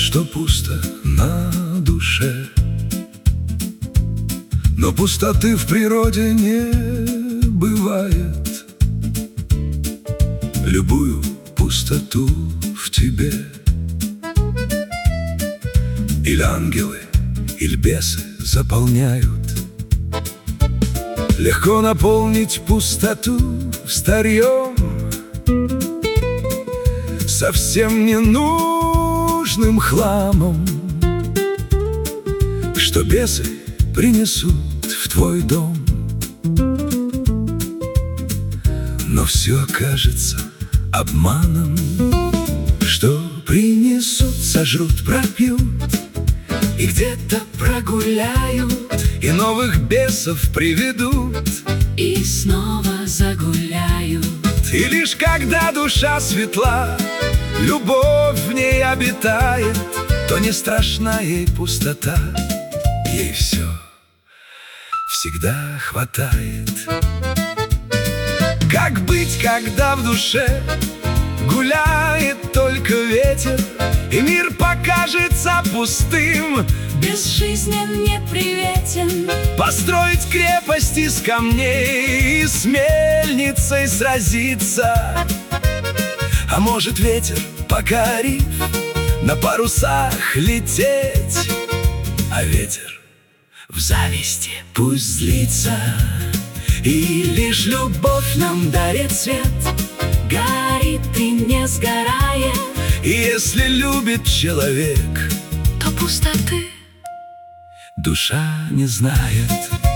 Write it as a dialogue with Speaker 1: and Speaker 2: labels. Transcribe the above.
Speaker 1: что пусто на душе. Но пустоты в природе не бывает. Любую пустоту в тебе или ангелы, или бесы заполняют. Легко наполнить пустоту старьем, совсем ненужным хламом, что бесы принесут в твой дом. Но все окажется обманом, что принесут, сожрут, пропьют и где-то прогуляют, и новых бесов приведут,
Speaker 2: и снова загуляют.
Speaker 1: И лишь когда душа светла, любовь в ней обитает, то не страшна ей пустота, ей все всегда хватает. Как быть, когда в душе гуляет только ветер, и мир покажется пустым,
Speaker 2: безжизнен, неприветен?
Speaker 1: Построить крепость из камней и с мельницей сразиться. А может, ветер, покорив, на парусах лететь, а ветер в зависти пусть злится, и лишь любовь нам дарит свет, горит и не сгорает. И если любит человек,
Speaker 2: то пустоты
Speaker 1: душа не знает.